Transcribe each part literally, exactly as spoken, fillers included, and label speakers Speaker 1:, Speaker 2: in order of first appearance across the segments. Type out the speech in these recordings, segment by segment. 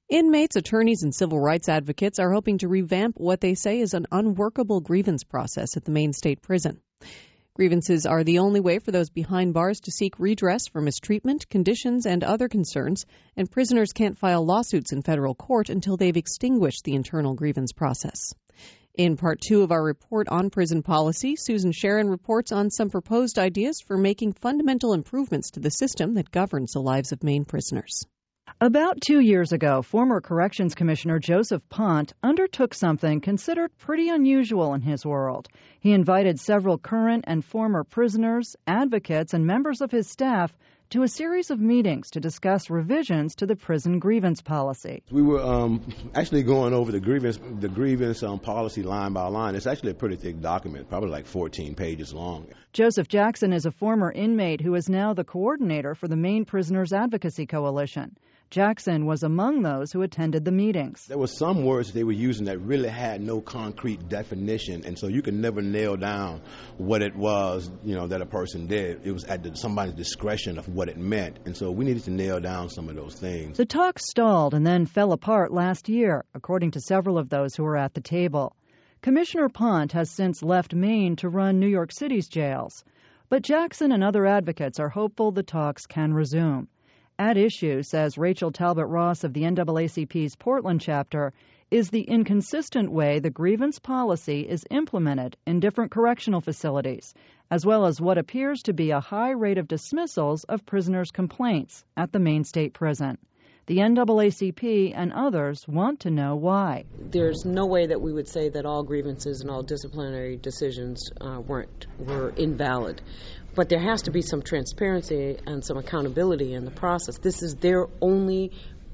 Speaker 1: Inmates, attorneys, and civil rights advocates are hoping to revamp what they say is an unworkable grievance process at the Maine State Prison. Grievances are the only way for those behind bars to seek redress for mistreatment, conditions, and other concerns, and prisoners can't file lawsuits in federal court until they've extinguished the internal grievance process. In part two of our report on prison policy, Susan Sharon reports on some proposed ideas for making fundamental improvements to the system that governs the lives of Maine prisoners.
Speaker 2: About two years ago, former Corrections Commissioner Joseph Pont undertook something considered pretty unusual in his world. He invited several current and former prisoners, advocates, and members of his staff to a series of meetings to discuss revisions to the prison grievance policy.
Speaker 3: We were um, actually going over the grievance the grievance um, policy line by line. It's actually a pretty thick document, probably like fourteen pages long.
Speaker 2: Joseph Jackson is a former inmate who is now the coordinator for the Maine Prisoners Advocacy Coalition. Jackson was among those who attended the meetings.
Speaker 3: There were some words that they were using that really had no concrete definition, and so you could never nail down what it was, you know, that a person did. It was at the, somebody's discretion of what it meant, and so we needed to nail down some of those things.
Speaker 2: The talk stalled and then fell apart last year, according to several of those who were at the table. Commissioner Pont has since left Maine to run New York City's jails, but Jackson and other advocates are hopeful the talks can resume. At issue, says Rachel Talbot Ross of the N double A C P's Portland chapter, is the inconsistent way the grievance policy is implemented in different correctional facilities, as well as what appears to be a high rate of dismissals of prisoners' complaints at the Maine State Prison. The N double A C P and others want to know why.
Speaker 4: There's no way that we would say that all grievances and all disciplinary decisions uh, weren't were invalid. But there has to be some transparency and some accountability in the process. This is their only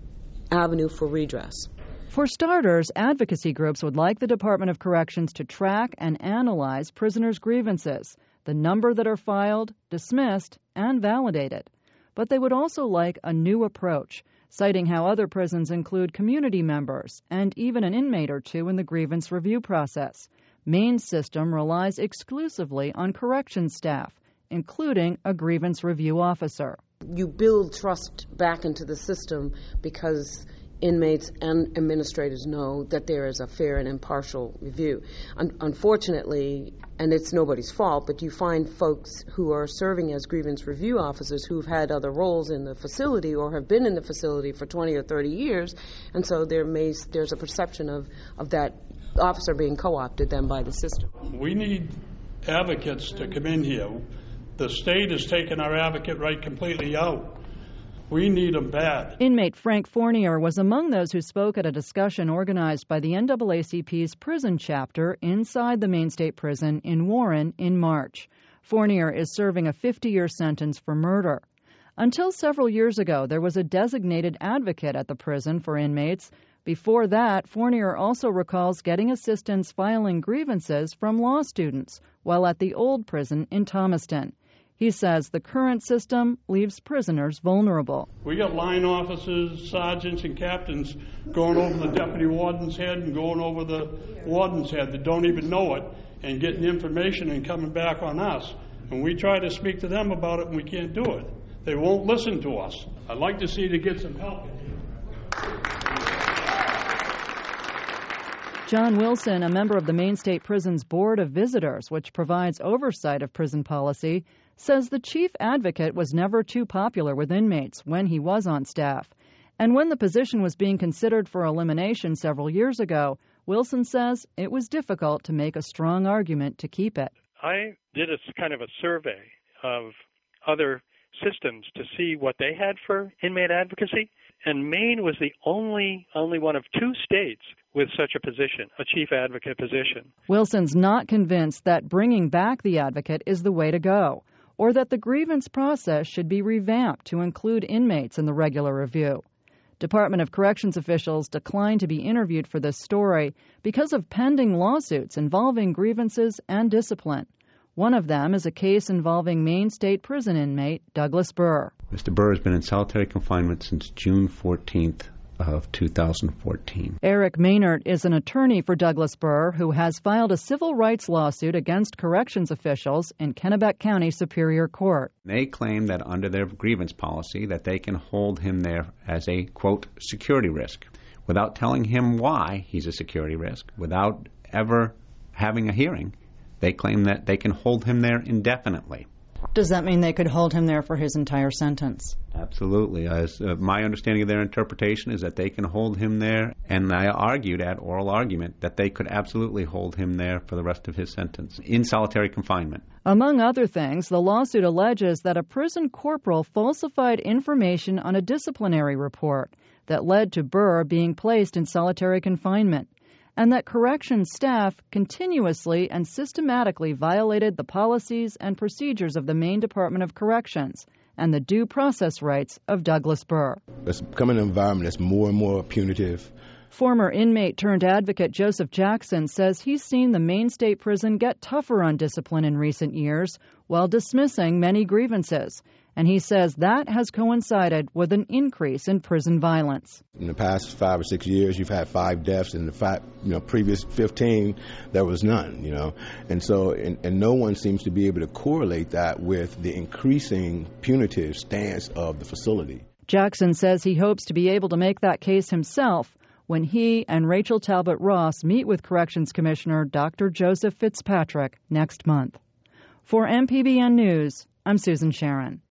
Speaker 4: avenue for redress.
Speaker 2: For starters, advocacy groups would like the Department of Corrections to track and analyze prisoners' grievances, the number that are filed, dismissed, and validated. But they would also like a new approach, citing how other prisons include community members and even an inmate or two in the grievance review process. Maine's system relies exclusively on corrections staff, including a grievance review officer.
Speaker 4: You build trust back into the system because inmates and administrators know that there is a fair and impartial review. Un- unfortunately, and it's nobody's fault, but you find folks who are serving as grievance review officers who've had other roles in the facility or have been in the facility for twenty or thirty years, and so there may, there's a perception of, of that officer being co-opted then by the system.
Speaker 5: We need advocates to come in here. The state has taken our advocate right completely out. We need them bad.
Speaker 2: Inmate Frank Fournier was among those who spoke at a discussion organized by the N double A C P's prison chapter inside the Maine State Prison in Warren in March. Fournier is serving a fifty-year sentence for murder. Until several years ago, there was a designated advocate at the prison for inmates. Before that, Fournier also recalls getting assistance filing grievances from law students while at the old prison in Thomaston. He says the current system leaves prisoners vulnerable.
Speaker 5: We got line officers, sergeants, and captains going over the deputy warden's head and going over the warden's head that don't even know it and getting information and coming back on us. And we try to speak to them about it and we can't do it. They won't listen to us. I'd like to see to get some help in here.
Speaker 2: John Wilson, a member of the Maine State Prison's Board of Visitors, which provides oversight of prison policy, says the chief advocate was never too popular with inmates when he was on staff. And when the position was being considered for elimination several years ago, Wilson says it was difficult to make a strong argument to keep it.
Speaker 6: I did a kind of a survey of other systems to see what they had for inmate advocacy, and Maine was the only only one of two states with such a position, a chief advocate position.
Speaker 2: Wilson's not convinced that bringing back the advocate is the way to go, or that the grievance process should be revamped to include inmates in the regular review. Department of Corrections officials declined to be interviewed for this story because of pending lawsuits involving grievances and discipline. One of them is a case involving Maine State Prison inmate Douglas Burr.
Speaker 7: Mister Burr has been in solitary confinement since June fourteenth of two thousand fourteen.
Speaker 2: Eric Maynard is an attorney for Douglas Burr who has filed a civil rights lawsuit against corrections officials in Kennebec County Superior Court.
Speaker 7: They claim that under their grievance policy that they can hold him there as a, quote, security risk. without telling him why he's a security risk, without ever having a hearing, they claim that they can hold him there indefinitely.
Speaker 2: Does that mean they could hold him there for his entire sentence?
Speaker 7: Absolutely. As, uh, my understanding of their interpretation is that they can hold him there, and I argued at oral argument that they could absolutely hold him there for the rest of his sentence in solitary confinement.
Speaker 2: Among other things, the lawsuit alleges that a prison corporal falsified information on a disciplinary report that led to Burr being placed in solitary confinement, and that corrections staff continuously and systematically violated the policies and procedures of the Maine Department of Corrections and the due process rights of Douglas Burr.
Speaker 3: It's becoming an environment that's more and more punitive.
Speaker 2: Former inmate turned advocate Joseph Jackson says he's seen the Maine State Prison get tougher on discipline in recent years while dismissing many grievances. And he says that has coincided with an increase in prison violence.
Speaker 3: In the past five or six years, you've had five deaths. In the five, you know, previous fifteen, there was none, you know. And so, and, and no one seems to be able to correlate that with the increasing punitive stance of the facility.
Speaker 2: Jackson says he hopes to be able to make that case himself when he and Rachel Talbot Ross meet with Corrections Commissioner Doctor Joseph Fitzpatrick next month. For M P B N News, I'm Susan Sharon.